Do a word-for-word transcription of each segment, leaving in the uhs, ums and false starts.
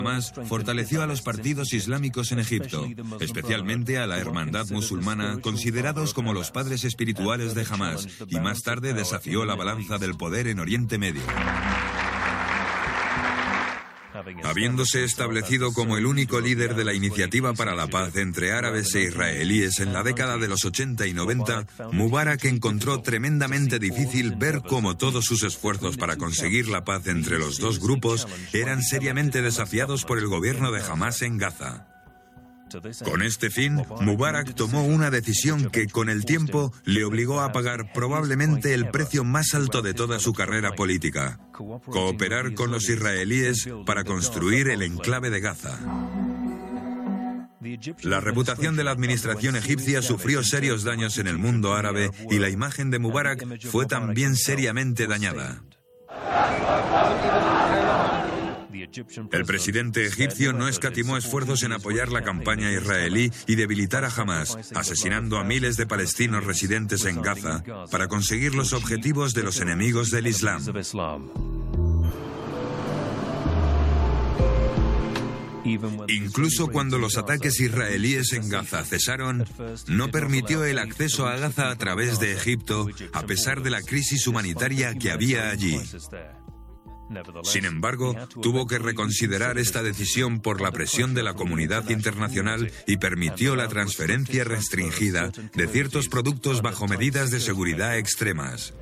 Además, fortaleció a los partidos islámicos en Egipto, especialmente a la Hermandad Musulmana, considerados como los padres espirituales de Hamás, y más tarde desafió la balanza del poder en Oriente Medio. Habiéndose establecido como el único líder de la iniciativa para la paz entre árabes e israelíes en la década de los ochenta y noventa, Mubarak encontró tremendamente difícil ver cómo todos sus esfuerzos para conseguir la paz entre los dos grupos eran seriamente desafiados por el gobierno de Hamás en Gaza. Con este fin, Mubarak tomó una decisión que, con el tiempo, le obligó a pagar probablemente el precio más alto de toda su carrera política: cooperar con los israelíes para construir el enclave de Gaza. La reputación de la administración egipcia sufrió serios daños en el mundo árabe y la imagen de Mubarak fue también seriamente dañada. El presidente egipcio no escatimó esfuerzos en apoyar la campaña israelí y debilitar a Hamás, asesinando a miles de palestinos residentes en Gaza para conseguir los objetivos de los enemigos del Islam. Incluso cuando los ataques israelíes en Gaza cesaron, no permitió el acceso a Gaza a través de Egipto, a pesar de la crisis humanitaria que había allí. Sin embargo, tuvo que reconsiderar esta decisión por la presión de la comunidad internacional y permitió la transferencia restringida de ciertos productos bajo medidas de seguridad extremas.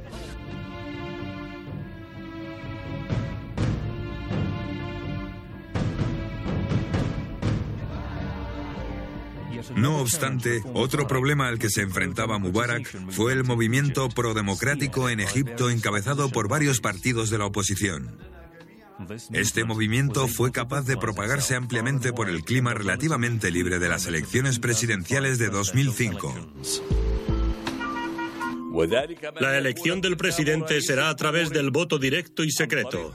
No obstante, otro problema al que se enfrentaba Mubarak fue el movimiento prodemocrático en Egipto encabezado por varios partidos de la oposición. Este movimiento fue capaz de propagarse ampliamente por el clima relativamente libre de las elecciones presidenciales de dos mil cinco. La elección del presidente será a través del voto directo y secreto,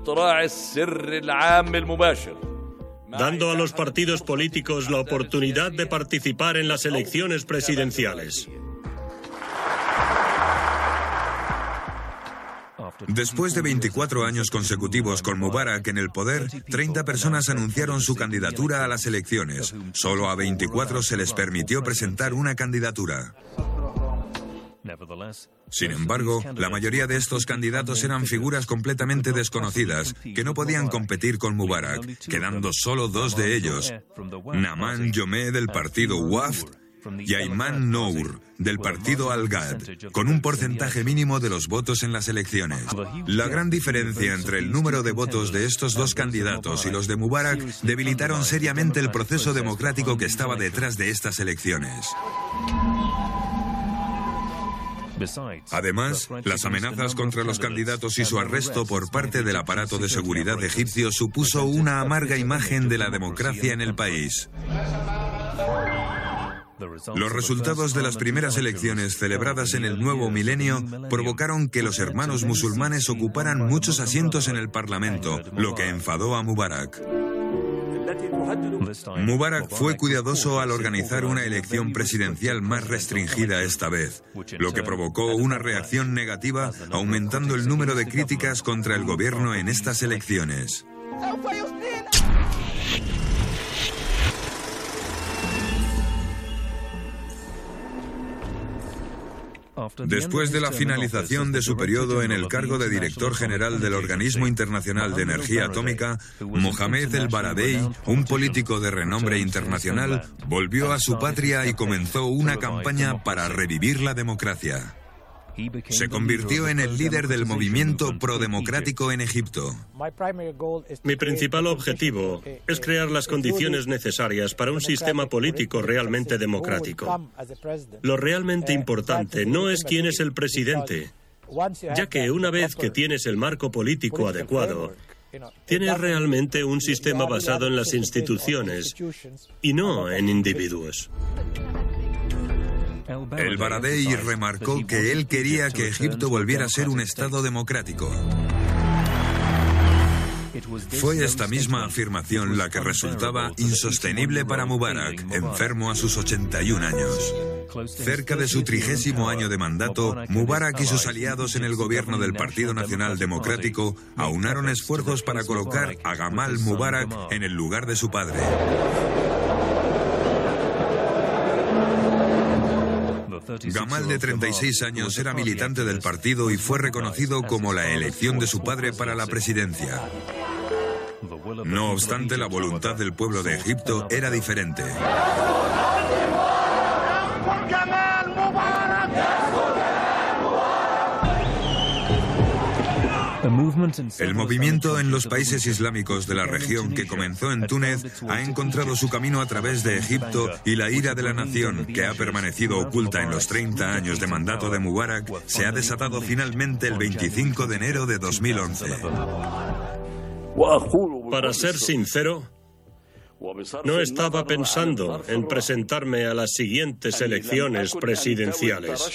dando a los partidos políticos la oportunidad de participar en las elecciones presidenciales. Después de veinticuatro años consecutivos con Mubarak en el poder, treinta personas anunciaron su candidatura a las elecciones. Solo a veinticuatro se les permitió presentar una candidatura. Sin embargo, la mayoría de estos candidatos eran figuras completamente desconocidas que no podían competir con Mubarak, quedando solo dos de ellos: Naaman Yomeh del partido Wafd y Ayman Nour del partido Al-Ghad, con un porcentaje mínimo de los votos en las elecciones. La gran diferencia entre el número de votos de estos dos candidatos y los de Mubarak debilitaron seriamente el proceso democrático que estaba detrás de estas elecciones. Además, las amenazas contra los candidatos y su arresto por parte del aparato de seguridad egipcio supuso una amarga imagen de la democracia en el país. Los resultados de las primeras elecciones celebradas en el nuevo milenio provocaron que los hermanos musulmanes ocuparan muchos asientos en el Parlamento, lo que enfadó a Mubarak. Mubarak fue cuidadoso al organizar una elección presidencial más restringida esta vez, lo que provocó una reacción negativa, aumentando el número de críticas contra el gobierno en estas elecciones. Después de la finalización de su periodo en el cargo de director general del Organismo Internacional de Energía Atómica, Mohamed El-Baradei, un político de renombre internacional, volvió a su patria y comenzó una campaña para revivir la democracia. Se convirtió en el líder del movimiento prodemocrático en Egipto. Mi principal objetivo es crear las condiciones necesarias para un sistema político realmente democrático. Lo realmente importante no es quién es el presidente, ya que una vez que tienes el marco político adecuado, tienes realmente un sistema basado en las instituciones y no en individuos. El-Baradei remarcó que él quería que Egipto volviera a ser un Estado democrático. Fue esta misma afirmación la que resultaba insostenible para Mubarak, enfermo a sus ochenta y un años. Cerca de su trigésimo año de mandato, Mubarak y sus aliados en el gobierno del Partido Nacional Democrático aunaron esfuerzos para colocar a Gamal Mubarak en el lugar de su padre. Gamal, de treinta y seis años, era militante del partido y fue reconocido como la elección de su padre para la presidencia. No obstante, la voluntad del pueblo de Egipto era diferente. El movimiento en los países islámicos de la región, que comenzó en Túnez, ha encontrado su camino a través de Egipto, y la ira de la nación, que ha permanecido oculta en los treinta años de mandato de Mubarak, se ha desatado finalmente el veinticinco de enero de dos mil once. Para ser sincero, no estaba pensando en presentarme a las siguientes elecciones presidenciales.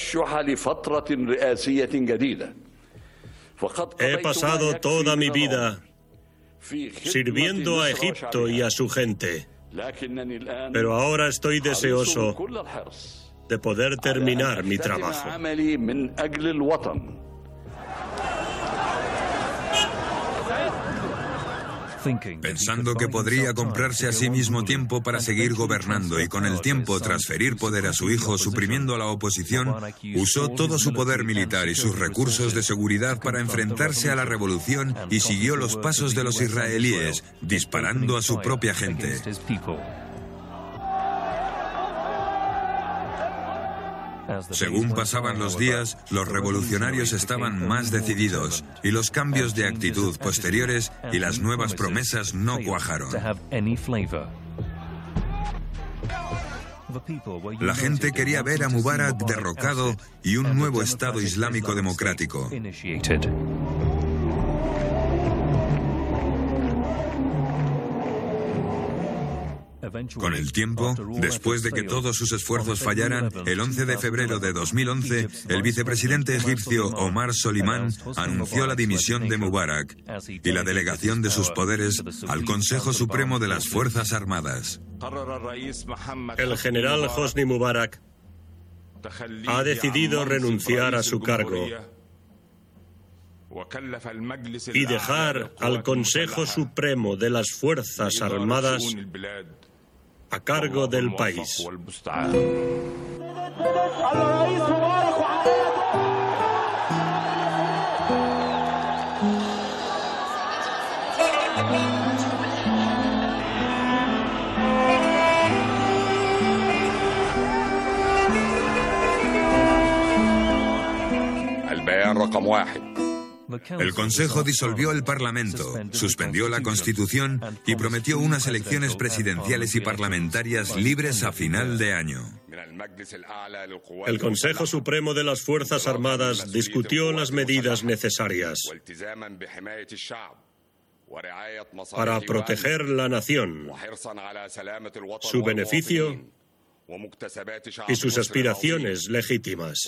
He pasado toda mi vida sirviendo a Egipto y a su gente, pero ahora estoy deseoso de poder terminar mi trabajo. Pensando que podría comprarse a sí mismo tiempo para seguir gobernando y con el tiempo transferir poder a su hijo, suprimiendo a la oposición, usó todo su poder militar y sus recursos de seguridad para enfrentarse a la revolución y siguió los pasos de los israelíes, disparando a su propia gente. Según pasaban los días, los revolucionarios estaban más decididos y los cambios de actitud posteriores y las nuevas promesas no cuajaron. La gente quería ver a Mubarak derrocado y un nuevo Estado Islámico democrático. Con el tiempo, después de que todos sus esfuerzos fallaran, el once de febrero de dos mil once, el vicepresidente egipcio Omar Solimán anunció la dimisión de Mubarak y la delegación de sus poderes al Consejo Supremo de las Fuerzas Armadas. El general Hosni Mubarak ha decidido renunciar a su cargo y dejar al Consejo Supremo de las Fuerzas Armadas a cargo del país. البيان رقم واحد. El Consejo disolvió el Parlamento, suspendió la Constitución y prometió unas elecciones presidenciales y parlamentarias libres a final de año. El Consejo Supremo de las Fuerzas Armadas discutió las medidas necesarias para proteger la nación, su beneficio y sus aspiraciones legítimas.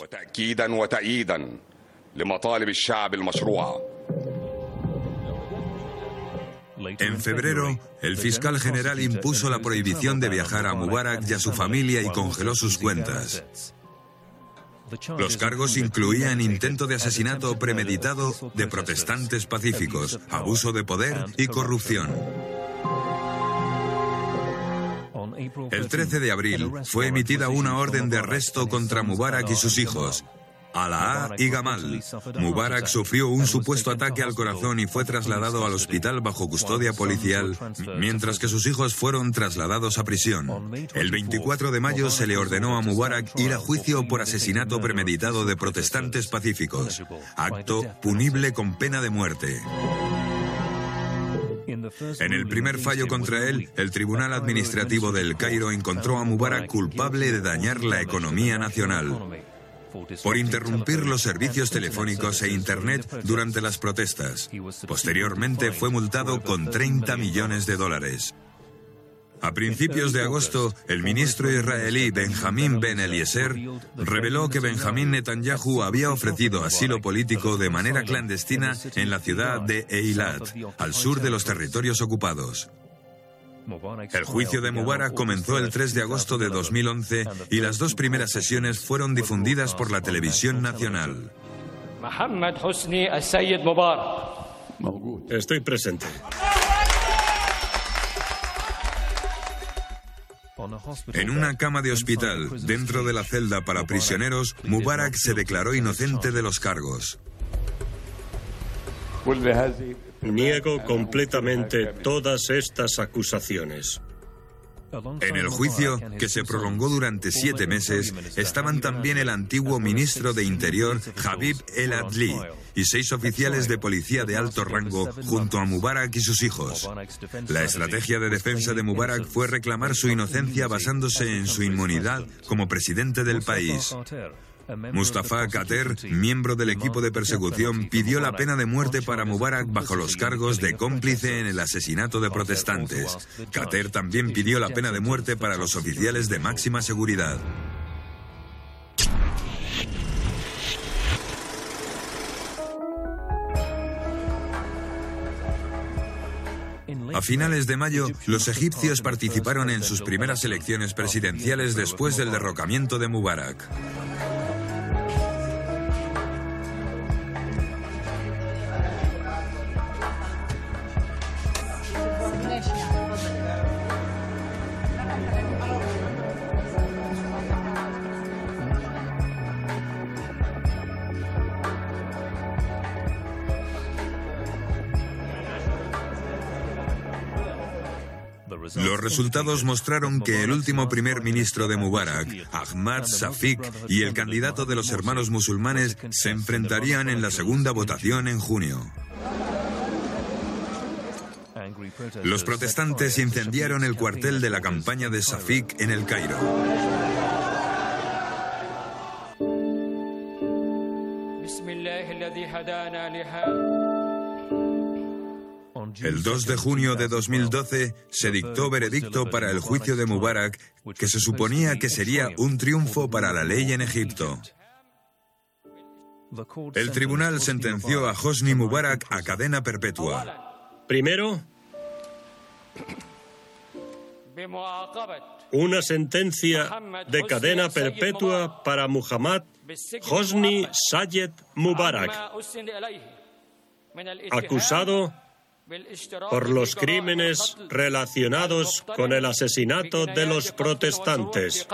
En febrero, el fiscal general impuso la prohibición de viajar a Mubarak y a su familia y congeló sus cuentas. Los cargos incluían intento de asesinato premeditado de protestantes pacíficos, abuso de poder y corrupción. El trece de abril fue emitida una orden de arresto contra Mubarak y sus hijos, Alaa y Gamal. Mubarak sufrió un supuesto ataque al corazón y fue trasladado al hospital bajo custodia policial, mientras que sus hijos fueron trasladados a prisión. El veinticuatro de mayo se le ordenó a Mubarak ir a juicio por asesinato premeditado de protestantes pacíficos, acto punible con pena de muerte. En el primer fallo contra él, el Tribunal Administrativo de El Cairo encontró a Mubarak culpable de dañar la economía nacional por interrumpir los servicios telefónicos e Internet durante las protestas. Posteriormente fue multado con treinta millones de dólares. A principios de agosto, el ministro israelí Benjamín Ben Eliezer reveló que Benjamín Netanyahu había ofrecido asilo político de manera clandestina en la ciudad de Eilat, al sur de los territorios ocupados. El juicio de Mubarak comenzó el tres de agosto de dos mil once y las dos primeras sesiones fueron difundidas por la televisión nacional. Estoy presente. En una cama de hospital, dentro de la celda para prisioneros, Mubarak se declaró inocente de los cargos. Niego completamente todas estas acusaciones. En el juicio, que se prolongó durante siete meses, estaban también el antiguo ministro de Interior, Habib El Adly, y seis oficiales de policía de alto rango, junto a Mubarak y sus hijos. La estrategia de defensa de Mubarak fue reclamar su inocencia basándose en su inmunidad como presidente del país. Mustafa Khater, miembro del equipo de persecución, pidió la pena de muerte para Mubarak bajo los cargos de cómplice en el asesinato de protestantes. Khater también pidió la pena de muerte para los oficiales de máxima seguridad. A finales de mayo, los egipcios participaron en sus primeras elecciones presidenciales después del derrocamiento de Mubarak. Los resultados mostraron que el último primer ministro de Mubarak, Ahmad Shafik, y el candidato de los hermanos musulmanes se enfrentarían en la segunda votación en junio. Los protestantes incendiaron el cuartel de la campaña de Shafik en El Cairo. El dos de junio de dos mil doce se dictó veredicto para el juicio de Mubarak, que se suponía que sería un triunfo para la ley en Egipto. El tribunal sentenció a Hosni Mubarak a cadena perpetua. Primero, una sentencia de cadena perpetua para Muhammad Hosni Sayed Mubarak, acusado por los crímenes relacionados con el asesinato de los protestantes.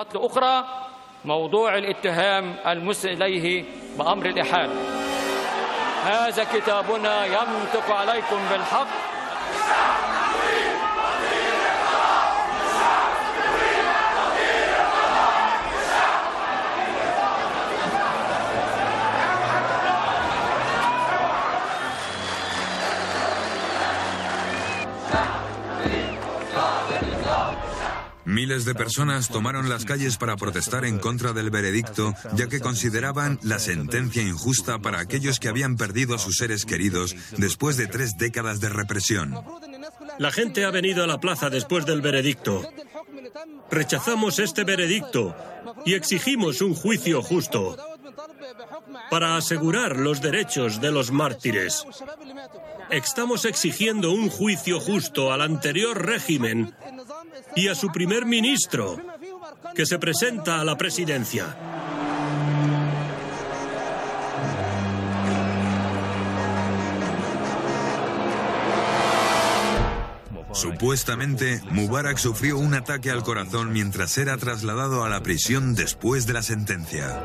Miles de personas tomaron las calles para protestar en contra del veredicto, ya que consideraban la sentencia injusta para aquellos que habían perdido a sus seres queridos después de tres décadas de represión. La gente ha venido a la plaza después del veredicto. Rechazamos este veredicto y exigimos un juicio justo para asegurar los derechos de los mártires. Estamos exigiendo un juicio justo al anterior régimen y a su primer ministro, que se presenta a la presidencia. Supuestamente, Mubarak sufrió un ataque al corazón mientras era trasladado a la prisión después de la sentencia.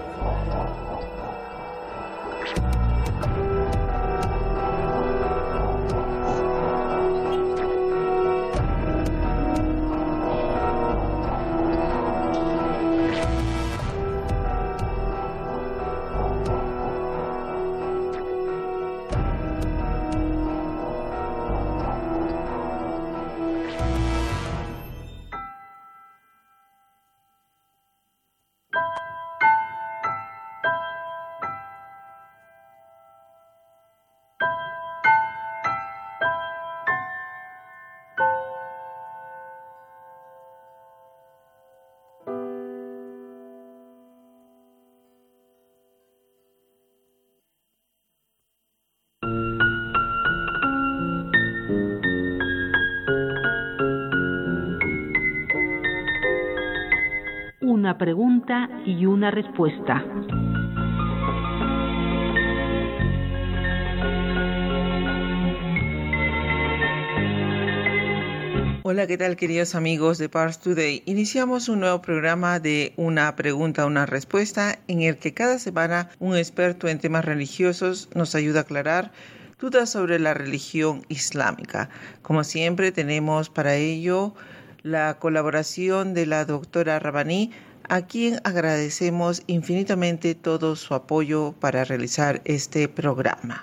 una pregunta y una respuesta. Hola, ¿qué tal, queridos amigos de Pars Today? Iniciamos un nuevo programa de una pregunta, una respuesta, en el que cada semana un experto en temas religiosos nos ayuda a aclarar dudas sobre la religión islámica. Como siempre, tenemos para ello la colaboración de la doctora Rabbani, a quien agradecemos infinitamente todo su apoyo para realizar este programa.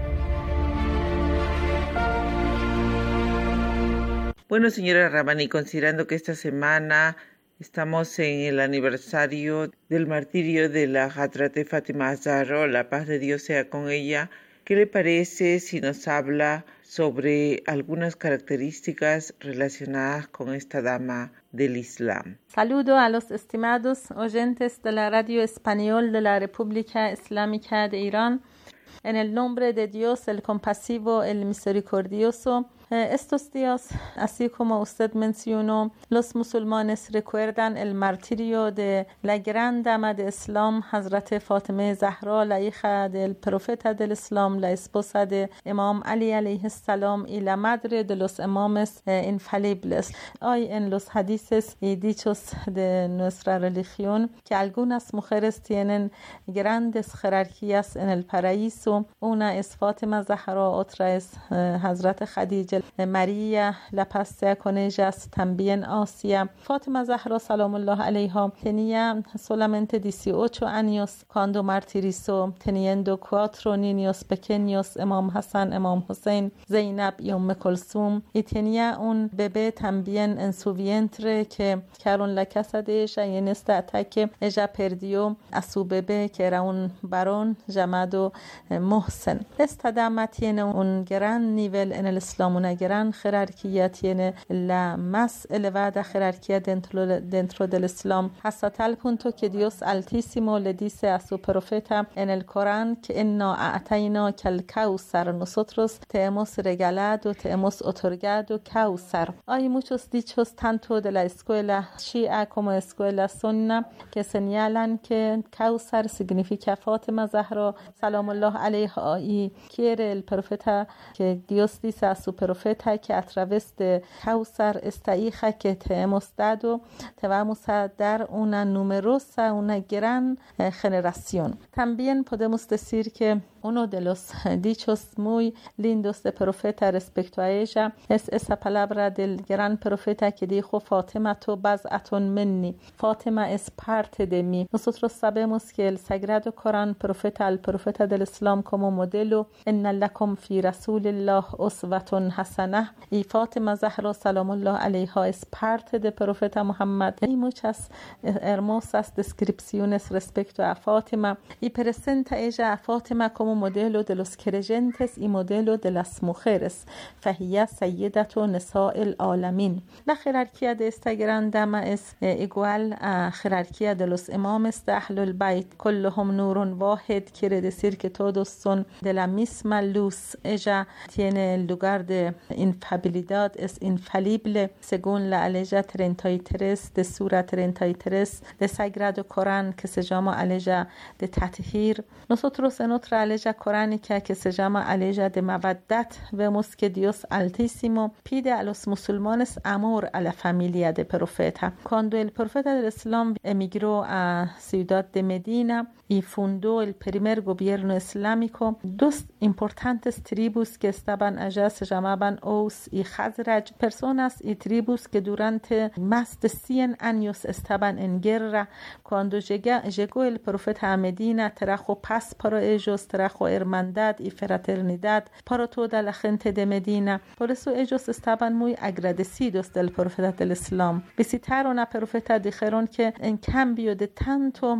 Bueno, señora Rabbani, considerando que esta semana estamos en el aniversario del martirio de la Hadrate Fátima Az-Zahra, la paz de Dios sea con ella, ¿qué le parece si nos habla sobre algunas características relacionadas con esta dama del Islam? Saludo a los estimados oyentes de la Radio Español de la República Islámica de Irán. En el nombre de Dios, el compasivo, el misericordioso. Eh, estos días, así como usted mencionó, los musulmanes recuerdan el martirio de la gran dama de Islam, Hazrat Fatima Zahra, la hija del profeta del Islam, la esposa de Imam Ali alayhi salam y la madre de los imames eh, infalibles. Hoy en los hadices y dichos de nuestra religión, que algunas mujeres tienen grandes jerarquías en el paraíso. Una es Fatima Zahra, otra es eh, Hazrat Khadija, María, la paz sea con ellas, también Asia. Fatima Zahra, salam Allah alayha, tenía solamente dieciocho años cuando martirizó, teniendo cuatro niños pequeños, Imam Hassan, Imam Hussein, Zainab y Umm Kulsum, y tenía un bebé también en su vientre que quedaron la casa de ella, y en este ataque ella perdió a su bebé, que era un varón llamado eh, Mohsen. Esta dama tiene un gran nivel en el Islam, una gran jerarquía, tiene la más elevada jerarquía dentro, dentro del Islam, hasta tal punto que Dios Altísimo le dice a su profeta en el Corán que inna a'tayna kal kausar, nosotros te hemos regalado, te hemos otorgado Kausar. Hay muchos dichos tanto de la escuela Shia como escuela Sunna que señalan que Kausar significa Fatima Zahra, salam Allah alayha, y quiere el profeta que Dios dice a su profeta que a través de Kausar, esta hija que te hemos dado, te vamos a dar una numerosa, una gran eh, generación. También podemos decir que uno de los dichos muy lindos del profeta respecto a ella es esa palabra del gran profeta que dijo: Fatima tu baz'atun minni, Fatima es parte de mí. Nosotros sabemos que el Sagrado Corán profeta al profeta del Islam como modelo, inna lakum fi rasulillah uswatun hasanah, y Fatima Zahra salamullah alayha es parte del profeta Muhammad. Hay muchas hermosas descripciones respecto a Fatima, y presenta ella a Fatima como modelo de los creyentes y modelo de las mujeres. Fahiya sayyidatu nisa'il alamin. La jerarquía de esta gran dama es eh, igual a jerarquía de los imames de Ahlul Bayt. Kulluhum nurun wahid, quiere decir que todos son de la misma luz. Ella tiene el lugar de infalibilidad, es infalible según la aleya treinta y tres de Sura treinta y tres del Sagrado Corán, que se llama aleya de Tathir. Nosotros en otra aleya coránica que se llama aleya de Mawaddat vemos que Dios Altísimo pide a los musulmanes amor a la familia del profeta. Cuando el profeta del Islam emigró a ciudad de Medina y fundó el primer gobierno islámico, dos importantes tribus que estaban allá se llamaban Aus y Khazraj, personas y tribus que durante más de cien años estaban en guerra. Cuando llegó, llegó el profeta a Medina, trajo paz para ellos, trajo hermandad y fraternidad para toda la gente de Medina. Por eso ellos estaban muy agradecidos del profeta del Islam. Visitaron al profeta, dijeron que en cambio de tanto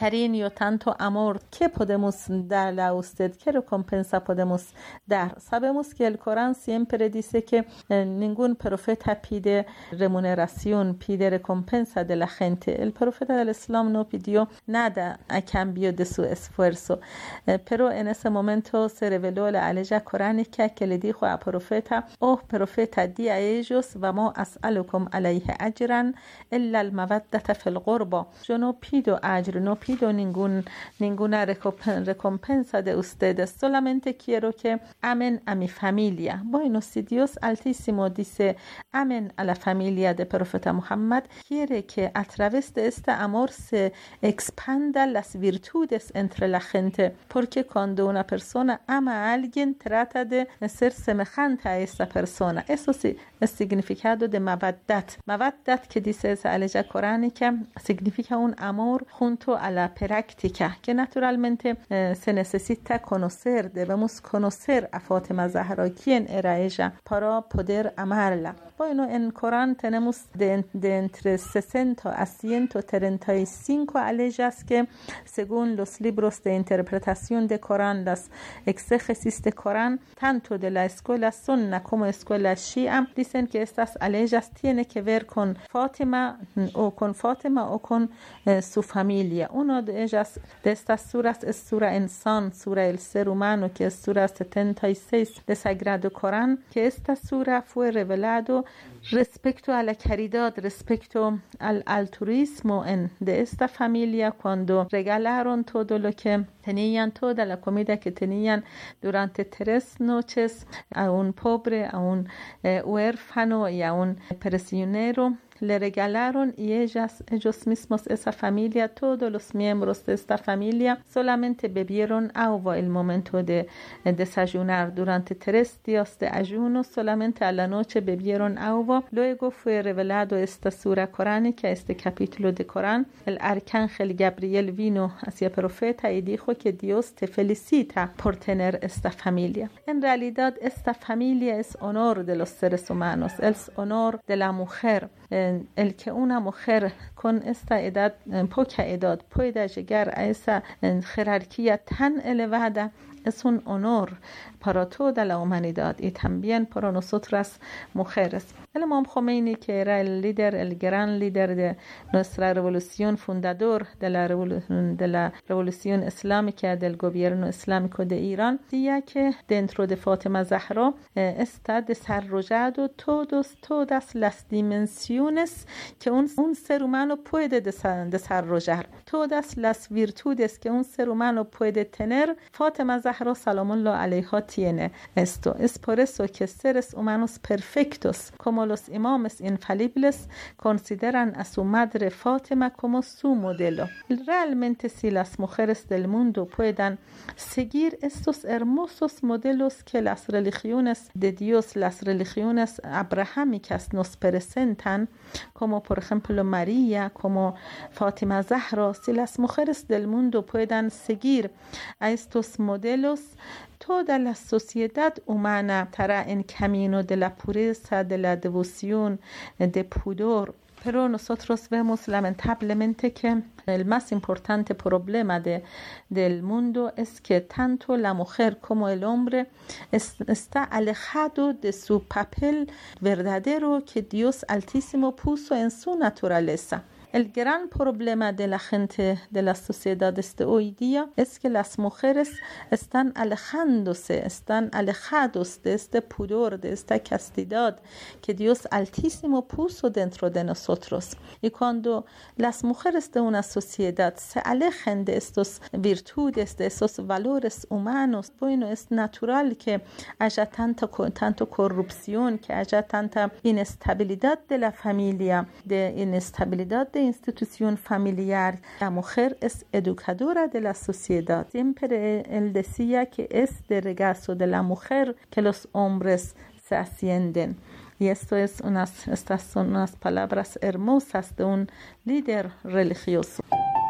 cariño, tanto amor, ¿qué podemos darle a usted? ¿Qué recompensa podemos dar? Sabemos que el Corán siempre dice que eh, ningún profeta pide remuneración, pide recompensa de la gente. El profeta del Islam no pidió nada a cambio de su esfuerzo, eh, pero en ese momento se reveló la aleya coránica que le dijo al profeta: oh profeta, di a ellos: vamos as'alukum alayhi ajran illa al-mawaddata fil qurba. Yo no pido ajr, no pido ningún, ninguna recompensa de ustedes, solamente quiero que amen a mi familia. Bueno, si Dios Altísimo dice amen a la familia del profeta Muhammad, quiere que a través de este amor se expandan las virtudes entre la gente, porque cuando una persona ama a alguien, trata de ser semejante a esa persona. Eso sí, el significado de mawaddat. Mawaddat, que dice esa aleya coránica, significa un amor junto a la práctica, que naturalmente eh, se necesita conocer. Debemos conocer a Fátima Zahra, quién era ella, para poder amarla. Bueno, en Corán tenemos de, de entre sesenta a ciento treinta y cinco aleyas que, según los libros de interpretación de Corán, las exégesis de Corán, tanto de la escuela Sunna como escuela Shia, dicen que estas aleyas tienen que ver con Fátima o con Fátima o con eh, su familia. Una de ellas, de estas suras, es Sura Insan, Sura El Ser Humano, que es Sura setenta y seis del Sagrado Corán, que esta sura fue revelado respecto a la caridad, respecto al altruismo en, de esta familia, cuando regalaron todo lo que tenían, toda la comida que tenían durante tres noches a un pobre, a un eh, huérfano y a un prisionero. Le regalaron, y ellas, ellos mismos, esa familia, todos los miembros de esta familia, solamente bebieron agua el momento de, de desayunar. Durante tres días de ayuno, solamente a la noche bebieron agua. Luego fue revelado esta sura coránica, este capítulo de Corán. El arcángel Gabriel vino hacia el profeta y dijo que Dios te felicita por tener esta familia. En realidad, esta familia es honor de los seres humanos, es honor de la mujer. El que una mujer con esta edad, en poca edad, pueda llegar a esa jerarquía tan elevada, es un honor para toda la humanidad y también para nosotras mujeres. El Imam Khomeini, que era el líder, el gran líder de nuestra revolución, fundador de la revolución, de la revolución islámica, del gobierno islámico de Irán, decía que dentro de Fátima Zahra eh, está desarrollado todos, todas las dimensiones que un, un ser humano puede desa- desarrollar, todas las virtudes que un ser humano puede tener. Fátima Zahra Salamullah Alaiha tiene esto. Es por eso que seres humanos perfectos, como los imames infalibles, consideran a su madre Fátima como su modelo. Realmente, si las mujeres del mundo puedan seguir estos hermosos modelos que las religiones de Dios, las religiones abrahámicas nos presentan, como por ejemplo María, como Fátima Zahra, si las mujeres del mundo puedan seguir a estos modelos, toda la sociedad humana estará en camino de la pureza, de la devoción, de pudor. Pero nosotros vemos lamentablemente que el más importante problema de, del mundo es que tanto la mujer como el hombre es, está alejado de su papel verdadero que Dios Altísimo puso en su naturaleza. El gran problema de la gente, de las sociedades de hoy día, es que las mujeres están alejándose, están alejados de este pudor, de esta castidad que Dios Altísimo puso dentro de nosotros. Y cuando las mujeres de una sociedad se alejan de estas virtudes, de esos valores humanos, bueno, es natural que haya tanta, tanto corrupción, que haya tanta inestabilidad de la familia, de inestabilidad de institución familiar. La mujer es educadora de la sociedad. Siempre él decía que es de regazo de la mujer que los hombres se ascienden. Y esto es unas, estas son unas palabras hermosas de un líder religioso.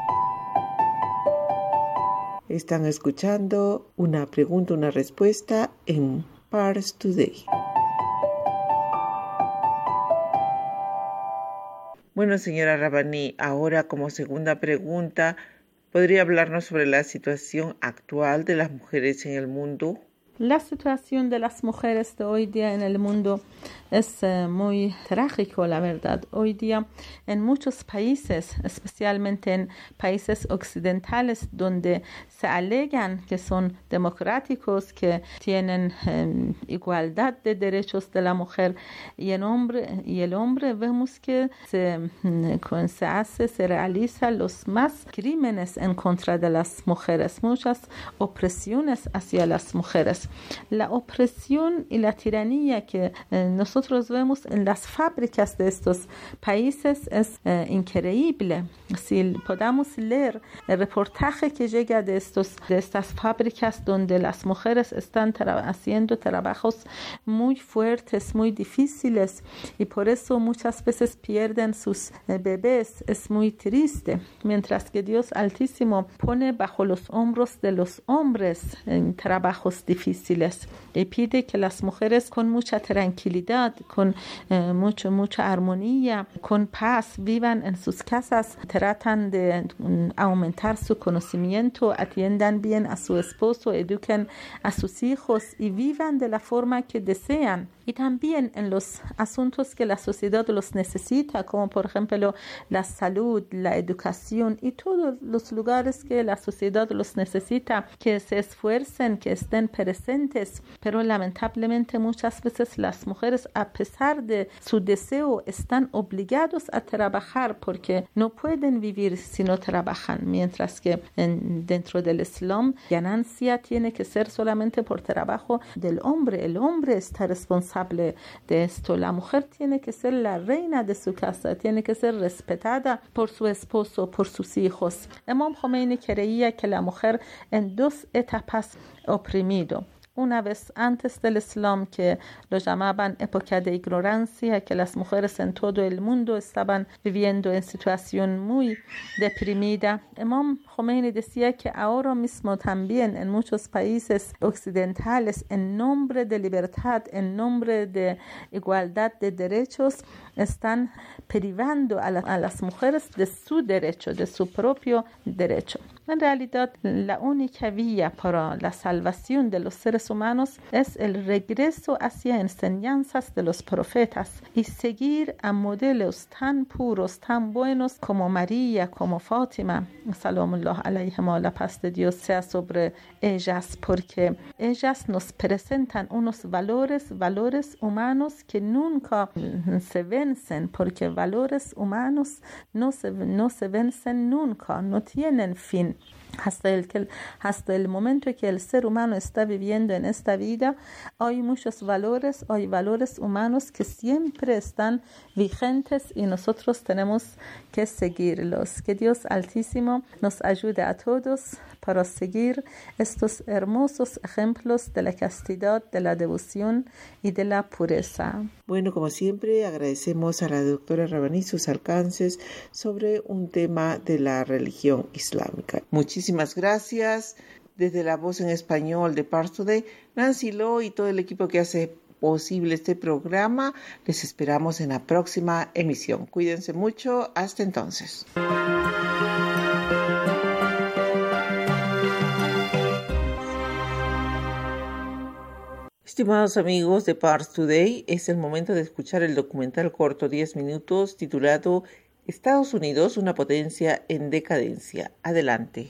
Están escuchando una pregunta, una respuesta en Pars Today. Bueno, señora Rabbani, ahora como segunda pregunta, ¿Podría hablarnos sobre la situación actual de las mujeres en el mundo? La situación de las mujeres de hoy día en el mundo es uh, muy trágico, la verdad. Hoy día en muchos países, especialmente en países occidentales, donde se alegan que son democráticos, que tienen um, igualdad de derechos de la mujer y el hombre, y el hombre vemos que se, um, se hace, se realiza los más crímenes en contra de las mujeres, muchas opresiones hacia las mujeres. La opresión y la tiranía que eh, nosotros vemos en las fábricas de estos países es eh, increíble. Si podamos leer el reportaje que llega de, estos, de estas fábricas donde las mujeres están tra- haciendo trabajos muy fuertes, muy difíciles, y por eso muchas veces pierden sus eh, bebés, es muy triste. Mientras que Dios Altísimo pone bajo los hombros de los hombres en trabajos difíciles y pide que las mujeres con mucha tranquilidad, con eh, mucho, mucha armonía, con paz, vivan en sus casas, tratan de um, aumentar su conocimiento, atiendan bien a su esposo, eduquen a sus hijos y vivan de la forma que desean. Y también en los asuntos que la sociedad los necesita, como por ejemplo la salud, la educación y todos los lugares que la sociedad los necesita, que se esfuercen, que estén presentes. Pero lamentablemente muchas veces las mujeres, a pesar de su deseo, están obligados a trabajar porque no pueden vivir si no trabajan, mientras que en, dentro del Islam, ganancia tiene que ser solamente por trabajo del hombre. El hombre está responsable de esto. La mujer tiene que ser la reina de su casa, tiene que ser respetada por su esposo, por sus hijos. Imam Khomeini creía que la mujer en dos etapas oprimido. Una vez antes del Islam, que lo llamaban época de ignorancia, que las mujeres en todo el mundo estaban viviendo en situación muy deprimida. Imam Khomeini decía que ahora mismo también en muchos países occidentales, en nombre de libertad, en nombre de igualdad de derechos, están privando a, la, a las mujeres de su derecho, de su propio derecho. En realidad, la única vía para la salvación de los seres humanos es el regreso hacia enseñanzas de los profetas y seguir a modelos tan puros, tan buenos como María, como Fátima, salamullah alayhima, la paz de Dios sea sobre ellas, porque ellas nos presentan unos valores, valores humanos que nunca se vencen, porque valores humanos no se, no se vencen nunca, no tienen fin. Hasta el, que, hasta el momento en que el ser humano está viviendo en esta vida, hay muchos valores, hay valores humanos que siempre están vigentes y nosotros tenemos que seguirlos. Que Dios Altísimo nos ayude a todos para seguir estos hermosos ejemplos de la castidad, de la devoción y de la pureza. Bueno, como siempre, agradecemos a la doctora Rabbani sus alcances sobre un tema de la religión islámica. Muchísimas gracias. Desde la voz en español de Pars Today, Nancy Lowe y todo el equipo que hace posible este programa, les esperamos en la próxima emisión. Cuídense mucho. Hasta entonces. Estimados amigos de Pars Today, es el momento de escuchar el documental corto diez minutos titulado Estados Unidos, una potencia en decadencia. Adelante.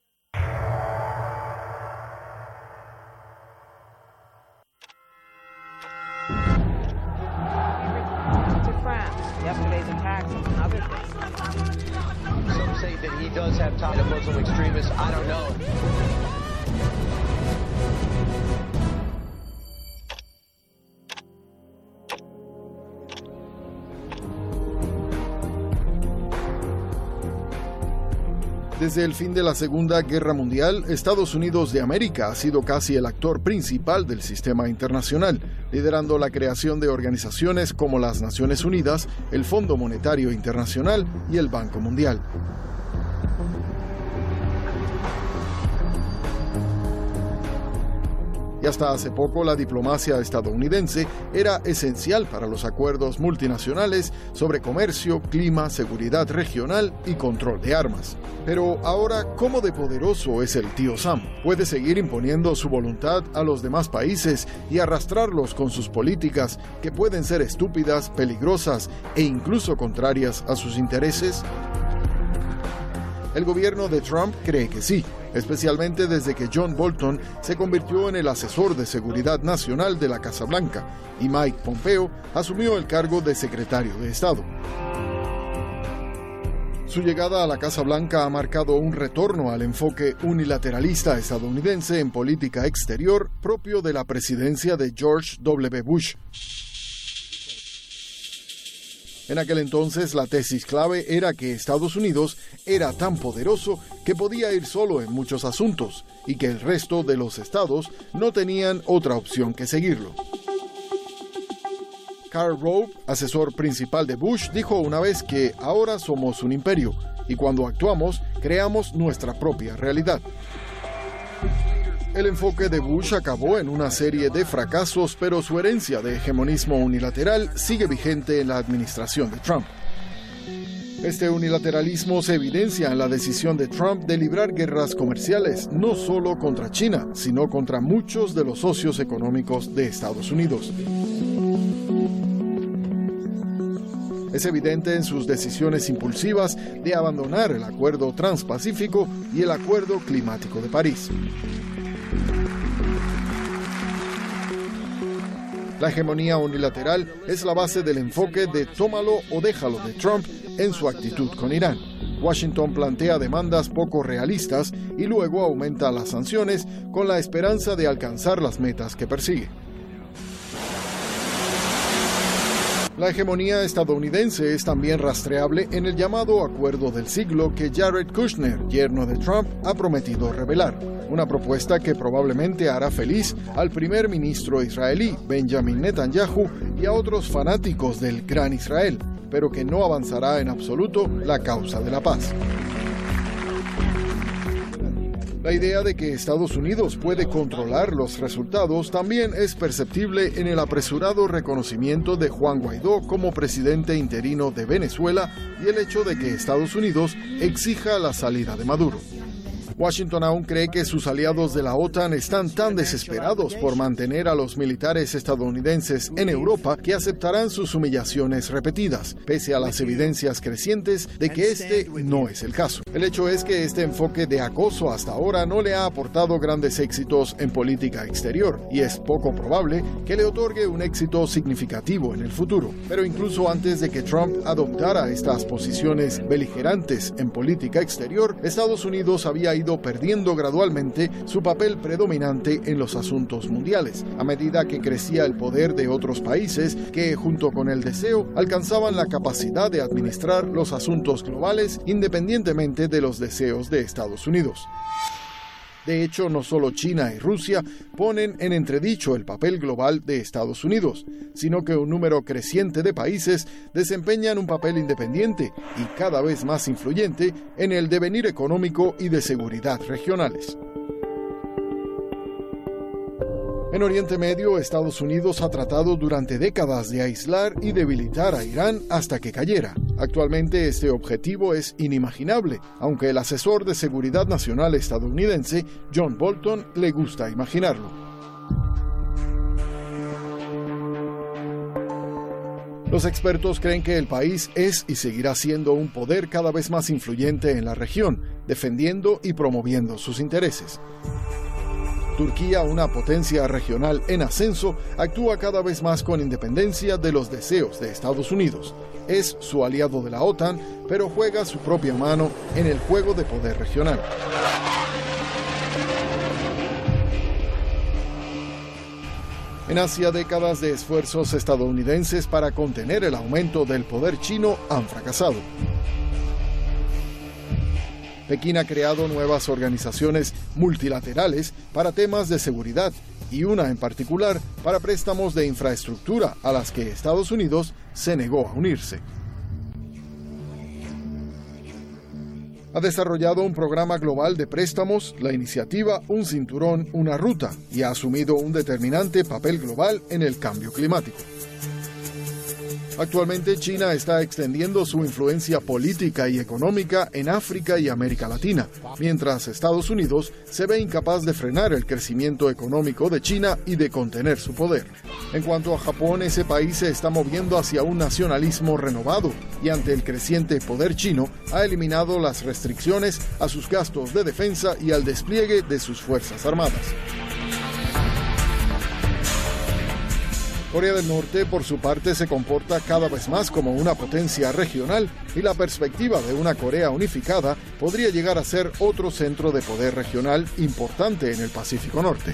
Yesterday's attacks and other things. Some say that he does have ties to Muslim extremists. I don't know. Desde el fin de la Segunda Guerra Mundial, Estados Unidos de América ha sido casi el actor principal del sistema internacional, liderando la creación de organizaciones como las Naciones Unidas, el Fondo Monetario Internacional y el Banco Mundial. Y hasta hace poco la diplomacia estadounidense era esencial para los acuerdos multinacionales sobre comercio, clima, seguridad regional y control de armas. Pero ahora, ¿cómo de poderoso es el tío Sam? ¿Puede seguir imponiendo su voluntad a los demás países y arrastrarlos con sus políticas que pueden ser estúpidas, peligrosas e incluso contrarias a sus intereses? El gobierno de Trump cree que sí, especialmente desde que John Bolton se convirtió en el asesor de seguridad nacional de la Casa Blanca y Mike Pompeo asumió el cargo de secretario de Estado. Su llegada a la Casa Blanca ha marcado un retorno al enfoque unilateralista estadounidense en política exterior propio de la presidencia de George W. Bush. En aquel entonces, la tesis clave era que Estados Unidos era tan poderoso que podía ir solo en muchos asuntos y que el resto de los estados no tenían otra opción que seguirlo. Karl Rove, asesor principal de Bush, dijo una vez que ahora somos un imperio y cuando actuamos, creamos nuestra propia realidad. El enfoque de Bush acabó en una serie de fracasos, pero su herencia de hegemonismo unilateral sigue vigente en la administración de Trump. Este unilateralismo se evidencia en la decisión de Trump de librar guerras comerciales, no solo contra China, sino contra muchos de los socios económicos de Estados Unidos. Es evidente en sus decisiones impulsivas de abandonar el Acuerdo Transpacífico y el Acuerdo Climático de París. La hegemonía unilateral es la base del enfoque de tómalo o déjalo de Trump en su actitud con Irán. Washington plantea demandas poco realistas y luego aumenta las sanciones con la esperanza de alcanzar las metas que persigue. La hegemonía estadounidense es también rastreable en el llamado Acuerdo del Siglo que Jared Kushner, yerno de Trump, ha prometido revelar. Una propuesta que probablemente hará feliz al primer ministro israelí, Benjamin Netanyahu, y a otros fanáticos del Gran Israel, pero que no avanzará en absoluto la causa de la paz. La idea de que Estados Unidos puede controlar los resultados también es perceptible en el apresurado reconocimiento de Juan Guaidó como presidente interino de Venezuela y el hecho de que Estados Unidos exija la salida de Maduro. Washington aún cree que sus aliados de la OTAN están tan desesperados por mantener a los militares estadounidenses en Europa que aceptarán sus humillaciones repetidas, pese a las evidencias crecientes de que este no es el caso. El hecho es que este enfoque de acoso hasta ahora no le ha aportado grandes éxitos en política exterior y es poco probable que le otorgue un éxito significativo en el futuro. Pero incluso antes de que Trump adoptara estas posiciones beligerantes en política exterior, Estados Unidos había ido perdiendo gradualmente su papel predominante en los asuntos mundiales, a medida que crecía el poder de otros países que, junto con el deseo, alcanzaban la capacidad de administrar los asuntos globales independientemente de los deseos de Estados Unidos. De hecho, no solo China y Rusia ponen en entredicho el papel global de Estados Unidos, sino que un número creciente de países desempeñan un papel independiente y cada vez más influyente en el devenir económico y de seguridad regionales. En Oriente Medio, Estados Unidos ha tratado durante décadas de aislar y debilitar a Irán hasta que cayera. Actualmente este objetivo es inimaginable, aunque el asesor de seguridad nacional estadounidense, John Bolton, le gusta imaginarlo. Los expertos creen que el país es y seguirá siendo un poder cada vez más influyente en la región, defendiendo y promoviendo sus intereses. Turquía, una potencia regional en ascenso, actúa cada vez más con independencia de los deseos de Estados Unidos. Es su aliado de la OTAN, pero juega su propia mano en el juego de poder regional. En Asia, décadas de esfuerzos estadounidenses para contener el aumento del poder chino han fracasado. Pekín ha creado nuevas organizaciones multilaterales para temas de seguridad y una en particular para préstamos de infraestructura a las que Estados Unidos se negó a unirse. Ha desarrollado un programa global de préstamos, la iniciativa Un Cinturón, Una Ruta, y ha asumido un determinante papel global en el cambio climático. Actualmente, China está extendiendo su influencia política y económica en África y América Latina, mientras Estados Unidos se ve incapaz de frenar el crecimiento económico de China y de contener su poder. En cuanto a Japón, ese país se está moviendo hacia un nacionalismo renovado y ante el creciente poder chino ha eliminado las restricciones a sus gastos de defensa y al despliegue de sus fuerzas armadas. Corea del Norte, por su parte, se comporta cada vez más como una potencia regional y la perspectiva de una Corea unificada podría llegar a ser otro centro de poder regional importante en el Pacífico Norte.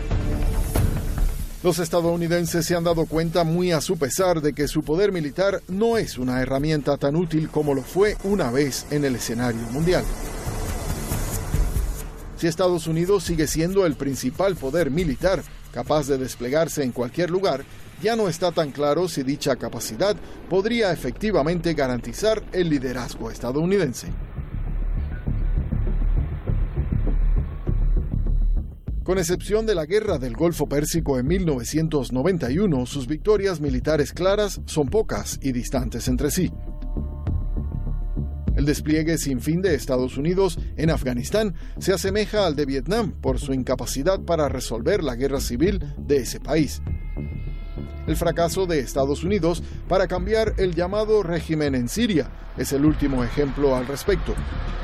Los estadounidenses se han dado cuenta, muy a su pesar, de que su poder militar no es una herramienta tan útil como lo fue una vez en el escenario mundial. Si Estados Unidos sigue siendo el principal poder militar capaz de desplegarse en cualquier lugar, ya no está tan claro si dicha capacidad podría efectivamente garantizar el liderazgo estadounidense. Con excepción de la Guerra del Golfo Pérsico en mil novecientos noventa y uno, sus victorias militares claras son pocas y distantes entre sí. El despliegue sin fin de Estados Unidos en Afganistán se asemeja al de Vietnam por su incapacidad para resolver la guerra civil de ese país. El fracaso de Estados Unidos para cambiar el llamado régimen en Siria es el último ejemplo al respecto.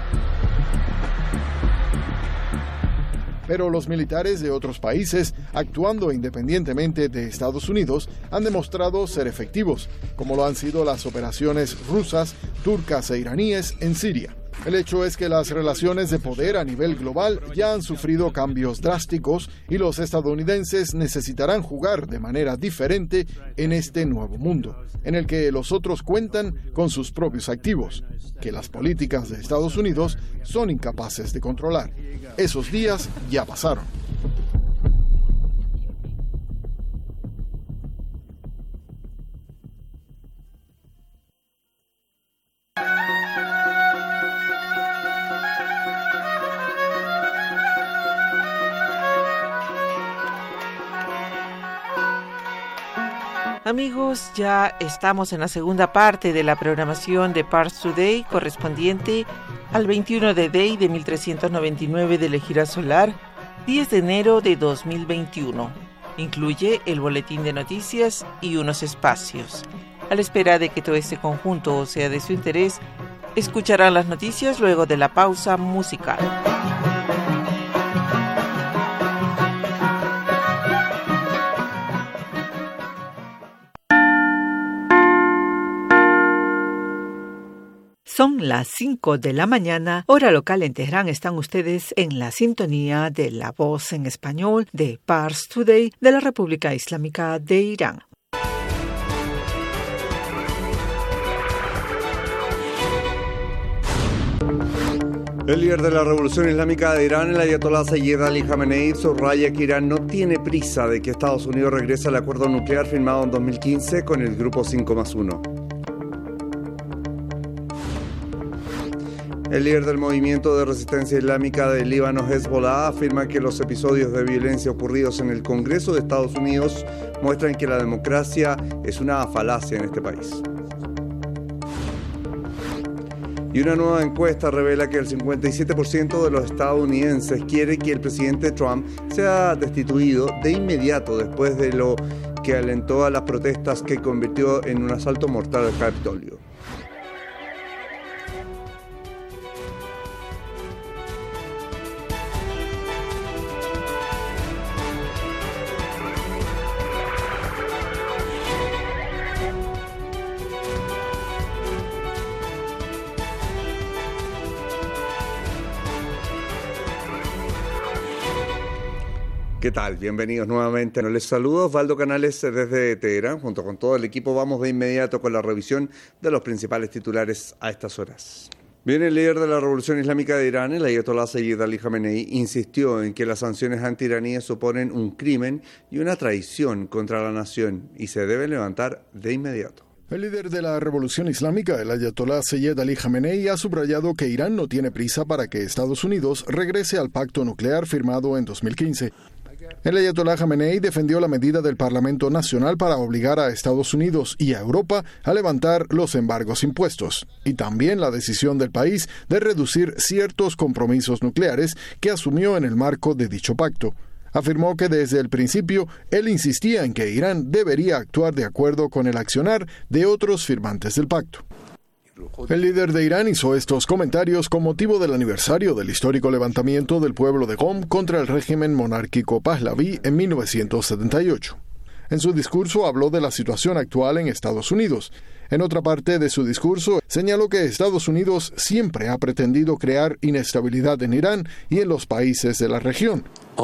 Pero los militares de otros países, actuando independientemente de Estados Unidos, han demostrado ser efectivos, como lo han sido las operaciones rusas, turcas e iraníes en Siria. El hecho es que las relaciones de poder a nivel global ya han sufrido cambios drásticos y los estadounidenses necesitarán jugar de manera diferente en este nuevo mundo, en el que los otros cuentan con sus propios activos, que las políticas de Estados Unidos son incapaces de controlar. Esos días ya pasaron. Amigos, ya estamos en la segunda parte de la programación de Pars Today, correspondiente al veintiuno de Day de mil trescientos noventa y nueve de la Ejira Solar, diez de enero de dos mil veintiuno. Incluye el boletín de noticias y unos espacios. A la espera de que todo este conjunto sea de su interés, escucharán las noticias luego de la pausa musical. Son las cinco de la mañana, hora local en Teherán. Están ustedes en la sintonía de La Voz en Español de Pars Today de la República Islámica de Irán. El líder de la Revolución Islámica de Irán, el ayatolá Sayyid Ali Khamenei, subraya que Irán no tiene prisa de que Estados Unidos regrese al acuerdo nuclear firmado en dos mil quince con el Grupo cinco más uno. El líder del movimiento de resistencia islámica del Líbano, Hezbollah, afirma que los episodios de violencia ocurridos en el Congreso de Estados Unidos muestran que la democracia es una falacia en este país. Y una nueva encuesta revela que el cincuenta y siete por ciento de los estadounidenses quiere que el presidente Trump sea destituido de inmediato después de lo que alentó a las protestas que convirtió en un asalto mortal al Capitolio. ¿Qué tal? Bienvenidos nuevamente. Les saludo Osvaldo Canales desde Teherán. Junto con todo el equipo vamos de inmediato con la revisión de los principales titulares a estas horas. Bien, el líder de la Revolución Islámica de Irán, el ayatolá Sayyid Ali Khamenei, insistió en que las sanciones antiiraníes suponen un crimen y una traición contra la nación y se deben levantar de inmediato. El líder de la revolución islámica, el ayatolá Seyed Ali Khamenei, ha subrayado que Irán no tiene prisa para que Estados Unidos regrese al pacto nuclear firmado en dos mil quince. El ayatolá Khamenei defendió la medida del Parlamento Nacional para obligar a Estados Unidos y a Europa a levantar los embargos impuestos, y también la decisión del país de reducir ciertos compromisos nucleares que asumió en el marco de dicho pacto. Afirmó que desde el principio él insistía en que Irán debería actuar de acuerdo con el accionar de otros firmantes del pacto. El líder de Irán hizo estos comentarios con motivo del aniversario del histórico levantamiento del pueblo de Qom contra el régimen monárquico Pahlaví en mil novecientos setenta y ocho. En su discurso habló de la situación actual en Estados Unidos. En otra parte de su discurso señaló que Estados Unidos siempre ha pretendido crear inestabilidad en Irán y en los países de la región.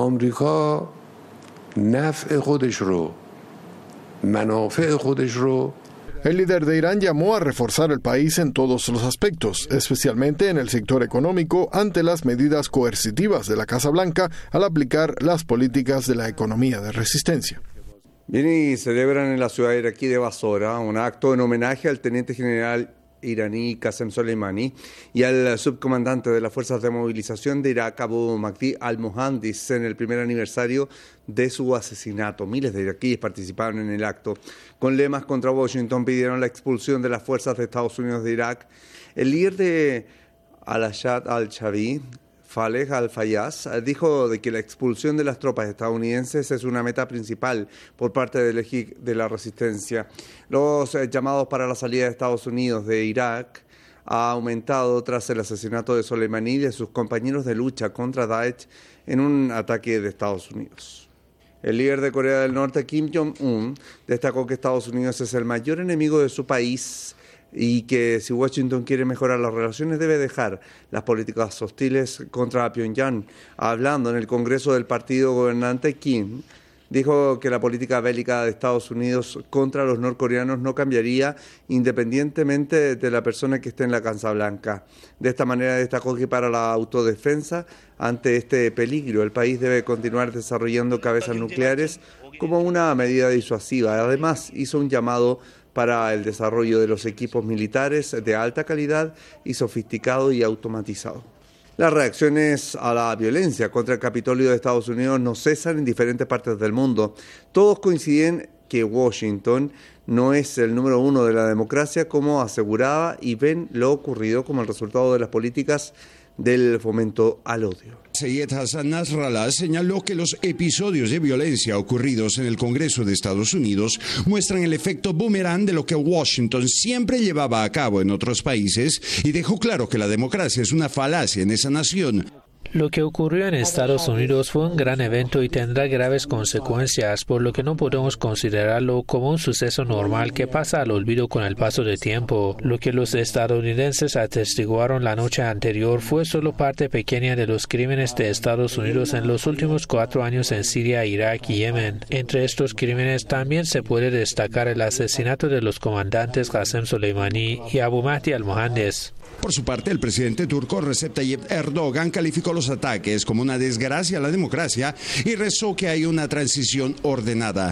El líder de Irán llamó a reforzar el país en todos los aspectos, especialmente en el sector económico, ante las medidas coercitivas de la Casa Blanca al aplicar las políticas de la economía de resistencia. Bien, y celebran en la ciudad iraquí de Basora un acto en homenaje al teniente general iraní Qasem Soleimani y al subcomandante de las fuerzas de movilización de Irak, Abu Mahdi al-Mohandis, en el primer aniversario de su asesinato. Miles de iraquíes participaron en el acto. Con lemas contra Washington pidieron la expulsión de las fuerzas de Estados Unidos de Irak. El líder de Al-Ashad al-Shabi, Faleh al-Fayyaz, dijo de que la expulsión de las tropas estadounidenses es una meta principal por parte de la resistencia. Los eh, llamados para la salida de Estados Unidos de Irak ha aumentado tras el asesinato de Soleimani y de sus compañeros de lucha contra Daesh en un ataque de Estados Unidos. El líder de Corea del Norte, Kim Jong-un, destacó que Estados Unidos es el mayor enemigo de su país y que si Washington quiere mejorar las relaciones debe dejar las políticas hostiles contra Pyongyang. Hablando en el Congreso del partido gobernante, Kim dijo que la política bélica de Estados Unidos contra los norcoreanos no cambiaría independientemente de la persona que esté en la Casa Blanca. De esta manera destacó que para la autodefensa ante este peligro el país debe continuar desarrollando cabezas nucleares como una medida disuasiva. Además, hizo un llamado para el desarrollo de los equipos militares de alta calidad y sofisticado y automatizado. Las reacciones a la violencia contra el Capitolio de Estados Unidos no cesan en diferentes partes del mundo. Todos coinciden que Washington no es el número uno de la democracia, como aseguraba, y ven lo ocurrido como el resultado de las políticas del fomento al odio. Seyed Hassan Nasrallah señaló que los episodios de violencia ocurridos en el Congreso de Estados Unidos muestran el efecto boomerang de lo que Washington siempre llevaba a cabo en otros países y dejó claro que la democracia es una falacia en esa nación. Lo que ocurrió en Estados Unidos fue un gran evento y tendrá graves consecuencias, por lo que no podemos considerarlo como un suceso normal que pasa al olvido con el paso del tiempo. Lo que los estadounidenses atestiguaron la noche anterior fue solo parte pequeña de los crímenes de Estados Unidos en los últimos cuatro años en Siria, Irak y Yemen. Entre estos crímenes también se puede destacar el asesinato de los comandantes Qasem Soleimani y Abu Mahdi al-Mohandis. Por su parte, el presidente turco Recep Tayyip Erdogan calificó los ataques como una desgracia a la democracia y rezó que haya una transición ordenada.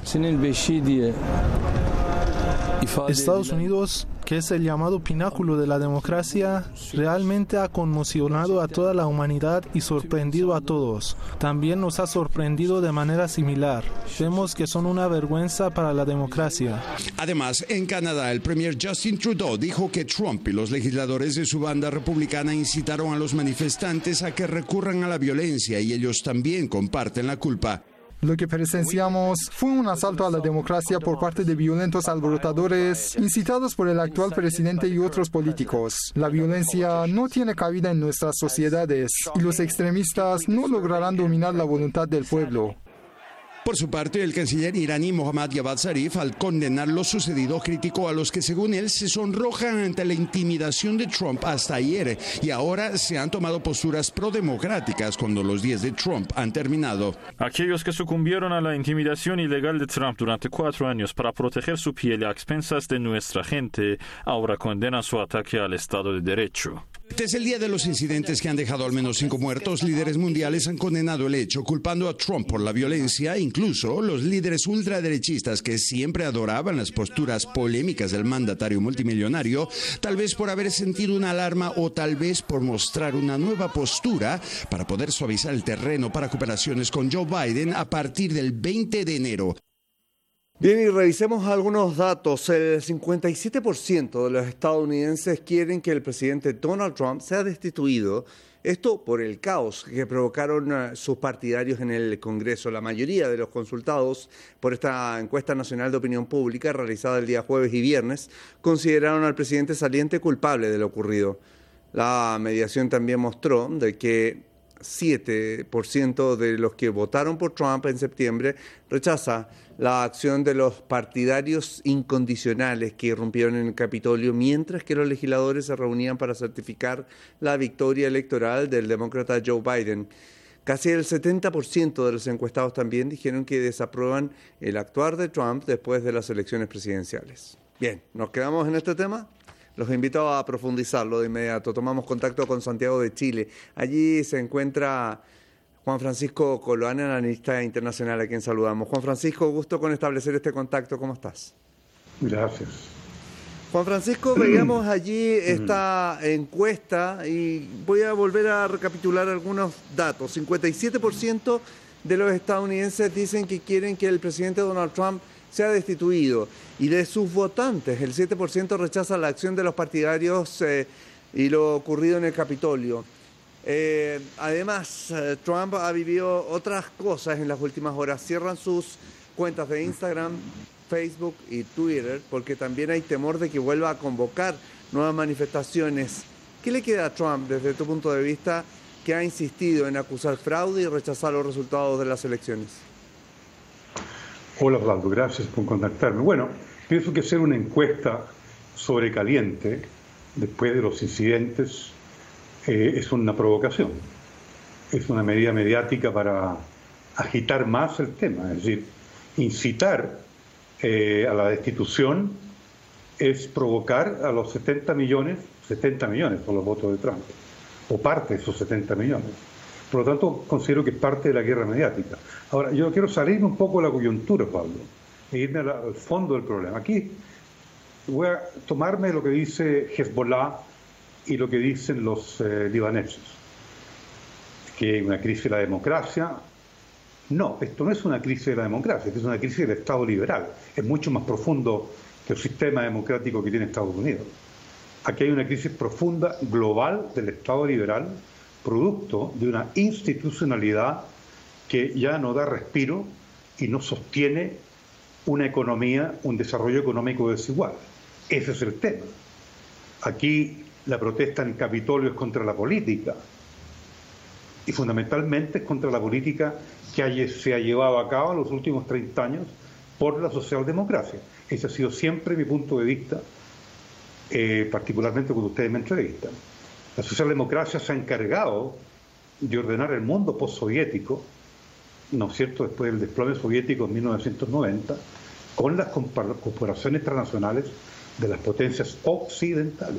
Estados Unidos, que es el llamado pináculo de la democracia, realmente ha conmocionado a toda la humanidad y sorprendido a todos. También nos ha sorprendido de manera similar. Vemos que son una vergüenza para la democracia. Además, en Canadá, el premier Justin Trudeau dijo que Trump y los legisladores de su banda republicana incitaron a los manifestantes a que recurran a la violencia y ellos también comparten la culpa. Lo que presenciamos fue un asalto a la democracia por parte de violentos alborotadores incitados por el actual presidente y otros políticos. La violencia no tiene cabida en nuestras sociedades y los extremistas no lograrán dominar la voluntad del pueblo. Por su parte, el canciller iraní Mohammad Javad Zarif, al condenar lo sucedido, criticó a los que, según él, se sonrojan ante la intimidación de Trump hasta ayer y ahora se han tomado posturas prodemocráticas cuando los días de Trump han terminado. Aquellos que sucumbieron a la intimidación ilegal de Trump durante cuatro años para proteger su piel a expensas de nuestra gente, ahora condenan su ataque al Estado de Derecho. Desde el día de los incidentes que han dejado al menos cinco muertos, líderes mundiales han condenado el hecho, culpando a Trump por la violencia. Incluso los líderes ultraderechistas que siempre adoraban las posturas polémicas del mandatario multimillonario, tal vez por haber sentido una alarma o tal vez por mostrar una nueva postura para poder suavizar el terreno para cooperaciones con Joe Biden a partir del veinte de enero. Bien, y revisemos algunos datos. El cincuenta y siete por ciento de los estadounidenses quieren que el presidente Donald Trump sea destituido. Esto por el caos que provocaron uh, sus partidarios en el Congreso. La mayoría de los consultados por esta encuesta nacional de opinión pública realizada el día jueves y viernes consideraron al presidente saliente culpable de lo ocurrido. La mediación también mostró de que siete por ciento de los que votaron por Trump en septiembre rechaza la acción de los partidarios incondicionales que irrumpieron en el Capitolio mientras que los legisladores se reunían para certificar la victoria electoral del demócrata Joe Biden. Casi el setenta por ciento de los encuestados también dijeron que desaprueban el actuar de Trump después de las elecciones presidenciales. Bien, ¿nos quedamos en este tema? Los invito a profundizarlo de inmediato. Tomamos contacto con Santiago de Chile. Allí se encuentra Juan Francisco Coloane, analista internacional, a quien saludamos. Juan Francisco, gusto con establecer este contacto. ¿Cómo estás? Gracias. Juan Francisco, veíamos allí esta encuesta y voy a volver a recapitular algunos datos. cincuenta y siete por ciento de los estadounidenses dicen que quieren que el presidente Donald Trump sea destituido, y de sus votantes el siete por ciento rechaza la acción de los partidarios eh, y lo ocurrido en el Capitolio. Eh, además, eh, Trump ha vivido otras cosas en las últimas horas. Cierran sus cuentas de Instagram, Facebook y Twitter porque también hay temor de que vuelva a convocar nuevas manifestaciones. ¿Qué le queda a Trump desde tu punto de vista, que ha insistido en acusar fraude y rechazar los resultados de las elecciones? Hola Osvaldo, gracias por contactarme. Bueno, pienso que hacer una encuesta sobrecaliente después de los incidentes eh, es una provocación, es una medida mediática para agitar más el tema, es decir, incitar eh, a la destitución es provocar a los setenta millones, setenta millones por los votos de Trump, o parte de esos setenta millones. Por lo tanto, considero que es parte de la guerra mediática. Ahora, yo quiero salirme un poco de la coyuntura, Pablo, e irme al fondo del problema. Aquí voy a tomarme lo que dice Hezbollah y lo que dicen los eh, libaneses, que hay una crisis de la democracia. No, esto no es una crisis de la democracia, esto es una crisis del Estado liberal. Es mucho más profundo que el sistema democrático que tiene Estados Unidos. Aquí hay una crisis profunda, global, del Estado liberal, producto de una institucionalidad que ya no da respiro y no sostiene una economía, un desarrollo económico desigual. Ese es el tema. Aquí la protesta en el Capitolio es contra la política y fundamentalmente es contra la política que se ha llevado a cabo en los últimos treinta años por la socialdemocracia. Ese ha sido siempre mi punto de vista, eh, particularmente cuando ustedes me entrevistan. La socialdemocracia se ha encargado de ordenar el mundo postsoviético, ¿no es cierto?, después del desplome soviético en mil novecientos noventa, con las corporaciones transnacionales de las potencias occidentales.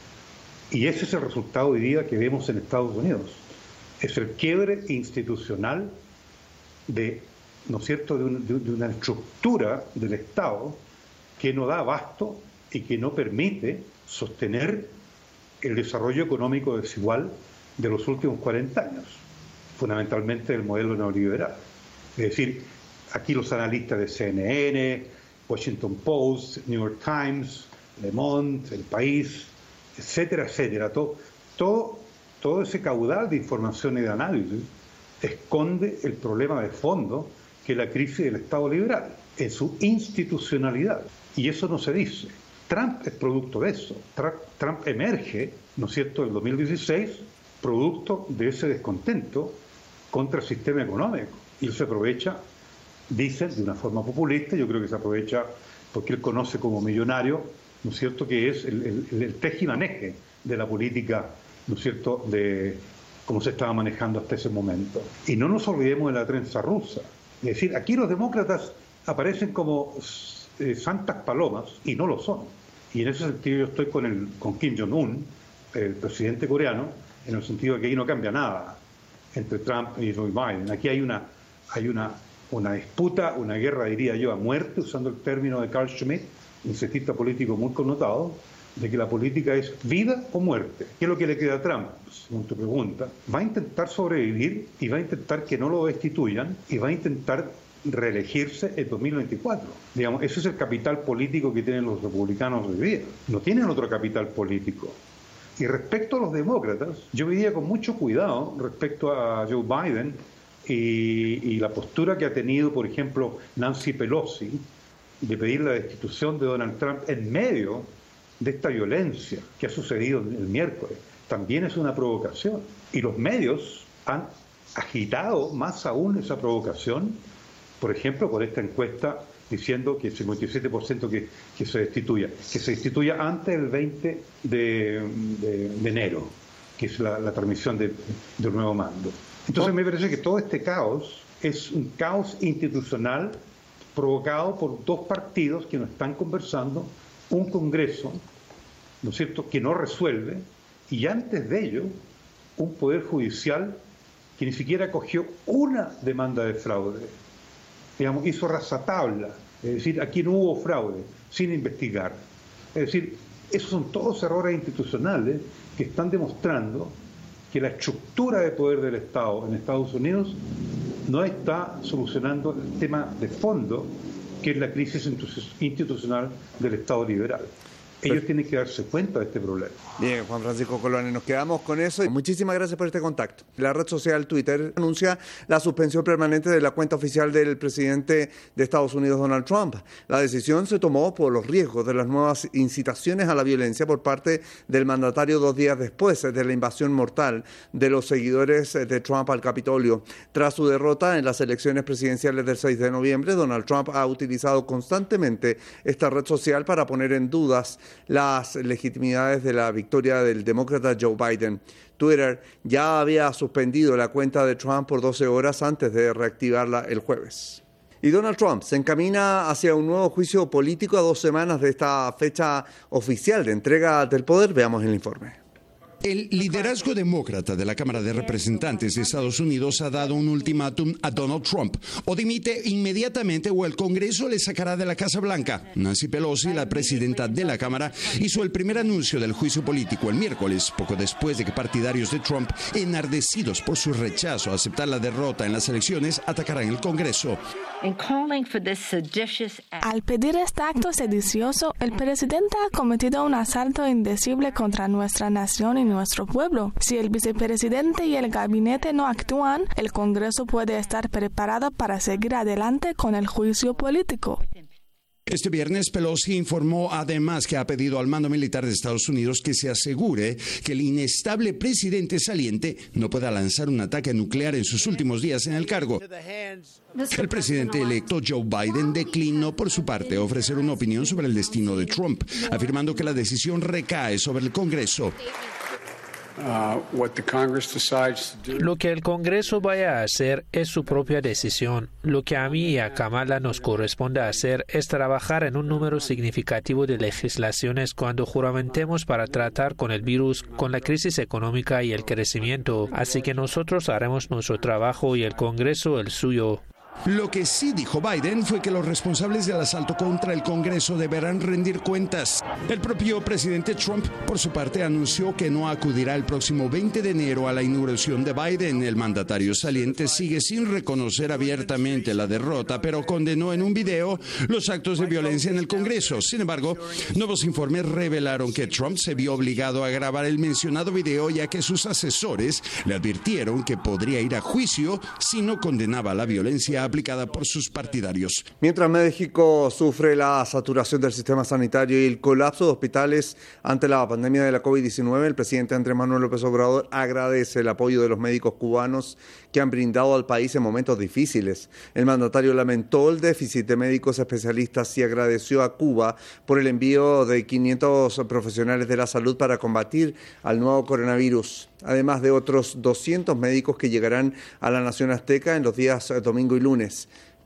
Y ese es el resultado hoy día que vemos en Estados Unidos. Es el quiebre institucional de, ¿no es cierto?, de, un, de una estructura del Estado que no da abasto y que no permite sostener el desarrollo económico desigual de los últimos cuarenta años, fundamentalmente el modelo neoliberal. Es decir, aquí los analistas de C N N, Washington Post, New York Times, Le Monde, El País, etcétera, etcétera, todo, todo, todo ese caudal de información y de análisis esconde el problema de fondo que es la crisis del Estado liberal, en su institucionalidad. Y eso no se dice. Trump es producto de eso. Trump emerge, ¿no es cierto?, en el dos mil dieciséis, producto de ese descontento contra el sistema económico. Y él se aprovecha, dicen, de una forma populista, yo creo que se aprovecha porque él conoce como millonario, ¿no es cierto?, que es el, el, el tejimaneje de la política, ¿no es cierto?, de cómo se estaba manejando hasta ese momento. Y no nos olvidemos de la trenza rusa. Es decir, aquí los demócratas aparecen como eh, santas palomas y no lo son. Y en ese sentido yo estoy con, el, con Kim Jong-un, el presidente coreano, en el sentido de que ahí no cambia nada entre Trump y Joe Biden. Aquí hay una, hay una, una disputa, una guerra, diría yo, a muerte, usando el término de Carl Schmitt, un cientista político muy connotado, de que la política es vida o muerte. ¿Qué es lo que le queda a Trump? Según tu pregunta, va a intentar sobrevivir y va a intentar que no lo destituyan y va a intentar reelegirse en dos mil veinticuatro. Digamos, ese es el capital político que tienen los republicanos hoy día. No tienen otro capital político. Y respecto a los demócratas, yo veía con mucho cuidado respecto a Joe Biden y, y la postura que ha tenido, por ejemplo, Nancy Pelosi, de pedir la destitución de Donald Trump en medio de esta violencia que ha sucedido el miércoles. También es una provocación. Y los medios han agitado más aún esa provocación, por ejemplo, con esta encuesta diciendo que el cincuenta y siete por ciento que, que se destituya, que se destituya antes del veinte de, de, de enero, que es la, la transmisión de, del nuevo mando. Entonces me parece que todo este caos es un caos institucional provocado por dos partidos que no están conversando, un Congreso, ¿no es cierto?, que no resuelve, y antes de ello, un Poder Judicial que ni siquiera cogió una demanda de fraude. Digamos, hizo rajatabla, es decir, aquí no hubo fraude, sin investigar. Es decir, esos son todos errores institucionales que están demostrando que la estructura de poder del Estado en Estados Unidos no está solucionando el tema de fondo, que es la crisis institucional del Estado liberal. Ellos tienen que darse cuenta de este problema. Bien, Juan Francisco Colón, nos quedamos con eso. Muchísimas gracias por este contacto. La red social Twitter anuncia la suspensión permanente de la cuenta oficial del presidente de Estados Unidos, Donald Trump. La decisión se tomó por los riesgos de las nuevas incitaciones a la violencia por parte del mandatario dos días después de la invasión mortal de los seguidores de Trump al Capitolio. Tras su derrota en las elecciones presidenciales del seis de noviembre, Donald Trump ha utilizado constantemente esta red social para poner en dudas las legitimidades de la victoria del demócrata Joe Biden. Twitter ya había suspendido la cuenta de Trump por doce horas antes de reactivarla el jueves. Y Donald Trump se encamina hacia un nuevo juicio político a dos semanas de esta fecha oficial de entrega del poder. Veamos el informe. El liderazgo demócrata de la Cámara de Representantes de Estados Unidos ha dado un ultimátum a Donald Trump. O dimite inmediatamente o el Congreso le sacará de la Casa Blanca. Nancy Pelosi, la presidenta de la Cámara, hizo el primer anuncio del juicio político el miércoles, poco después de que partidarios de Trump, enardecidos por su rechazo a aceptar la derrota en las elecciones, atacaran el Congreso. Al pedir este acto sedicioso, el presidente ha cometido un asalto indecible contra nuestra nación y nuestro pueblo. Si el vicepresidente y el gabinete no actúan, el Congreso puede estar preparado para seguir adelante con el juicio político. Este viernes, Pelosi informó además que ha pedido al mando militar de Estados Unidos que se asegure que el inestable presidente saliente no pueda lanzar un ataque nuclear en sus últimos días en el cargo. El presidente electo Joe Biden declinó por su parte ofrecer una opinión sobre el destino de Trump, afirmando que la decisión recae sobre el Congreso. Lo que el Congreso vaya a hacer es su propia decisión. Lo que a mí y a Kamala nos corresponde hacer es trabajar en un número significativo de legislaciones cuando juramentemos para tratar con el virus, con la crisis económica y el crecimiento. Así que nosotros haremos nuestro trabajo y el Congreso el suyo. Lo que sí dijo Biden fue que los responsables del asalto contra el Congreso deberán rendir cuentas. El propio presidente Trump, por su parte, anunció que no acudirá el próximo veinte de enero a la inauguración de Biden. El mandatario saliente sigue sin reconocer abiertamente la derrota, pero condenó en un video los actos de violencia en el Congreso. Sin embargo, nuevos informes revelaron que Trump se vio obligado a grabar el mencionado video, ya que sus asesores le advirtieron que podría ir a juicio si no condenaba la violencia aplicada por sus partidarios. Mientras México sufre la saturación del sistema sanitario y el colapso de hospitales ante la pandemia de la COVID diecinueve, el presidente Andrés Manuel López Obrador agradece el apoyo de los médicos cubanos que han brindado al país en momentos difíciles. El mandatario lamentó el déficit de médicos especialistas y agradeció a Cuba por el envío de quinientos profesionales de la salud para combatir al nuevo coronavirus, además de otros doscientos médicos que llegarán a la nación azteca en los días domingo y lunes.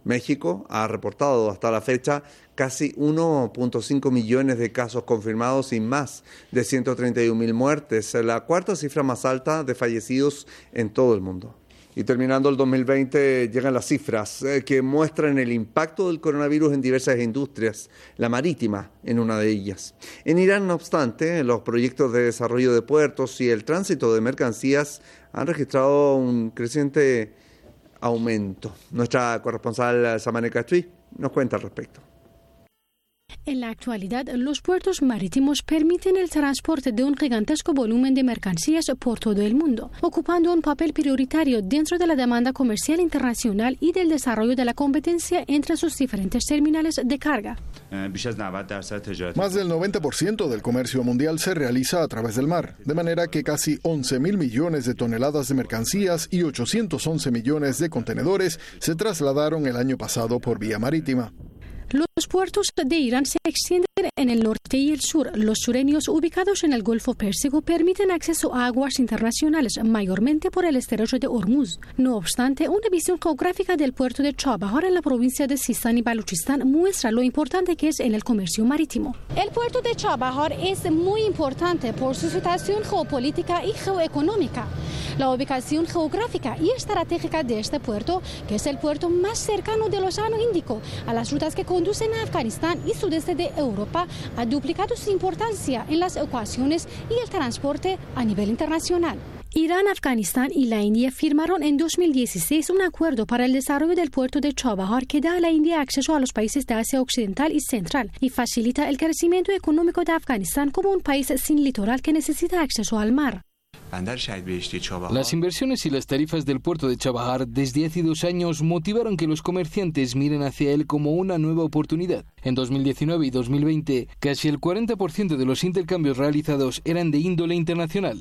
México ha reportado hasta la fecha casi uno punto cinco millones de casos confirmados y más de ciento treinta y un mil muertes, la cuarta cifra más alta de fallecidos en todo el mundo. Y terminando el dos mil veinte llegan las cifras eh, que muestran el impacto del coronavirus en diversas industrias, la marítima en una de ellas. En Irán, no obstante, los proyectos de desarrollo de puertos y el tránsito de mercancías han registrado un creciente aumento. Nuestra corresponsal Samane Castri nos cuenta al respecto. En la actualidad, los puertos marítimos permiten el transporte de un gigantesco volumen de mercancías por todo el mundo, ocupando un papel prioritario dentro de la demanda comercial internacional y del desarrollo de la competencia entre sus diferentes terminales de carga. Más del noventa por ciento del comercio mundial se realiza a través del mar, de manera que casi once mil millones de toneladas de mercancías y ochocientos once millones de contenedores se trasladaron el año pasado por vía marítima. Los puertos de Irán se extienden en el norte y el sur. Los sureños, ubicados en el Golfo Pérsico, permiten acceso a aguas internacionales, mayormente por el estrecho de Hormuz. No obstante, una visión geográfica del puerto de Chabahar en la provincia de Sistán y Baluchistán muestra lo importante que es en el comercio marítimo. El puerto de Chabahar es muy importante por su situación geopolítica y geoeconómica. La ubicación geográfica y estratégica de este puerto, que es el puerto más cercano del Océano Índico a las rutas que conducen a Afganistán y sudeste de Europa, ha duplicado su importancia en las ecuaciones y el transporte a nivel internacional. Irán, Afganistán y la India firmaron en dos mil dieciséis un acuerdo para el desarrollo del puerto de Chabahar que da a la India acceso a los países de Asia Occidental y Central y facilita el crecimiento económico de Afganistán como un país sin litoral que necesita acceso al mar. Las inversiones y las tarifas del puerto de Chabahar desde hace dos años motivaron que los comerciantes miren hacia él como una nueva oportunidad. En dos mil diecinueve y dos mil veinte, casi el cuarenta por ciento de los intercambios realizados eran de índole internacional.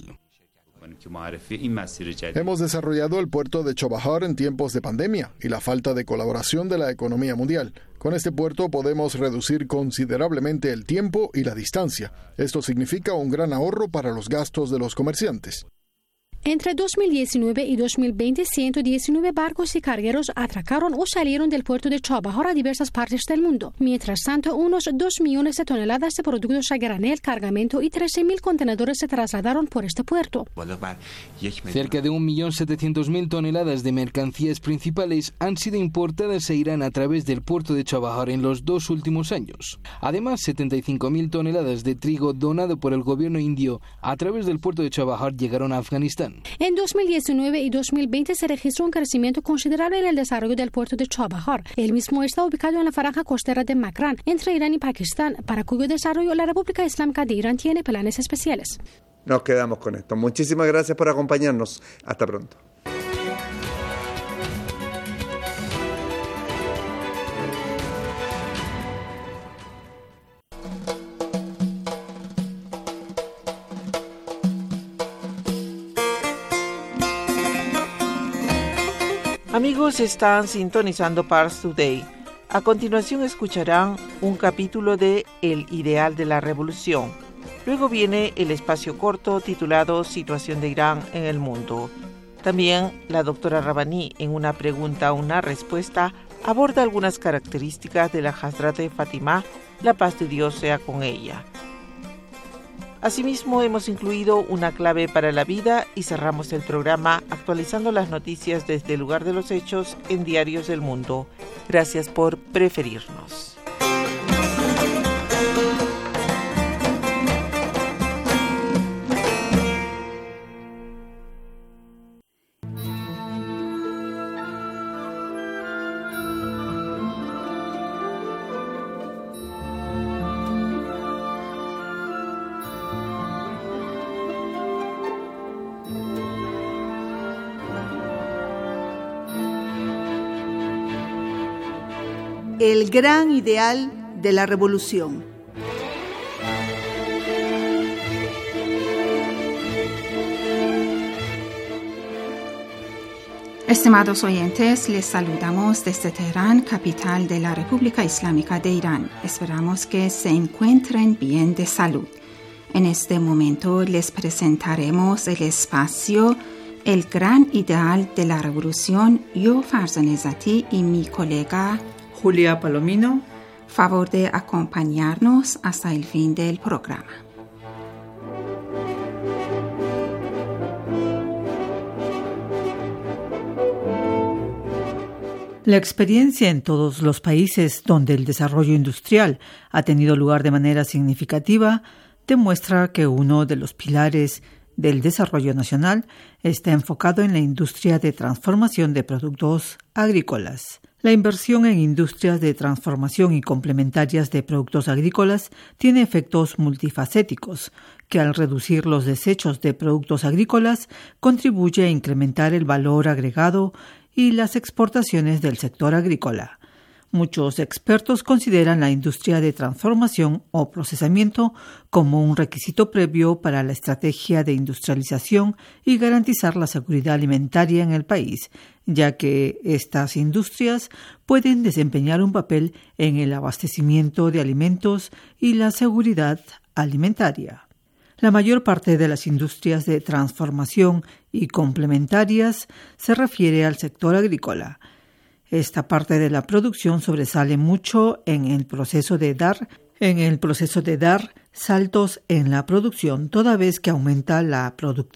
Hemos desarrollado el puerto de Chabahar en tiempos de pandemia y la falta de colaboración de la economía mundial. Con este puerto podemos reducir considerablemente el tiempo y la distancia. Esto significa un gran ahorro para los gastos de los comerciantes. Entre dos mil diecinueve y dos mil veinte, ciento diecinueve barcos y cargueros atracaron o salieron del puerto de Chabahar a diversas partes del mundo. Mientras tanto, unos dos millones de toneladas de productos a granel, cargamento y trece mil contenedores se trasladaron por este puerto. Cerca de un millón setecientos mil toneladas de mercancías principales han sido importadas a Irán a través del puerto de Chabahar en los dos últimos años. Además, setenta y cinco mil toneladas de trigo donado por el gobierno indio a través del puerto de Chabahar llegaron a Afganistán. En dos mil diecinueve y dos mil veinte se registró un crecimiento considerable en el desarrollo del puerto de Chabahar. El mismo está ubicado en la franja costera de Makran, entre Irán y Pakistán, para cuyo desarrollo la República Islámica de Irán tiene planes especiales. Nos quedamos con esto. Muchísimas gracias por acompañarnos. Hasta pronto. Amigos, están sintonizando Pars Today. A continuación escucharán un capítulo de El ideal de la revolución. Luego viene el espacio corto titulado Situación de Irán en el mundo. También la doctora Rabbani, en una pregunta, una respuesta, aborda algunas características de la Hazrat de Fátima, la paz de Dios sea con ella. Asimismo, hemos incluido una clave para la vida y cerramos el programa actualizando las noticias desde el lugar de los hechos en Diarios del Mundo. Gracias por preferirnos. El gran ideal de la revolución. Estimados oyentes, les saludamos desde Teherán, capital de la República Islámica de Irán. Esperamos que se encuentren bien de salud. En este momento les presentaremos el espacio El gran ideal de la revolución, yo, Farzaneh y mi colega Julia Palomino, favor de acompañarnos hasta el fin del programa. La experiencia en todos los países donde el desarrollo industrial ha tenido lugar de manera significativa demuestra que uno de los pilares del desarrollo nacional está enfocado en la industria de transformación de productos agrícolas. La inversión en industrias de transformación y complementarias de productos agrícolas tiene efectos multifacéticos, que al reducir los desechos de productos agrícolas contribuye a incrementar el valor agregado y las exportaciones del sector agrícola. Muchos expertos consideran la industria de transformación o procesamiento como un requisito previo para la estrategia de industrialización y garantizar la seguridad alimentaria en el país, ya que estas industrias pueden desempeñar un papel en el abastecimiento de alimentos y la seguridad alimentaria. La mayor parte de las industrias de transformación y complementarias se refiere al sector agrícola. Esta parte de la producción sobresale mucho en el proceso de dar, en el proceso de dar saltos en la producción, toda vez que aumenta la productividad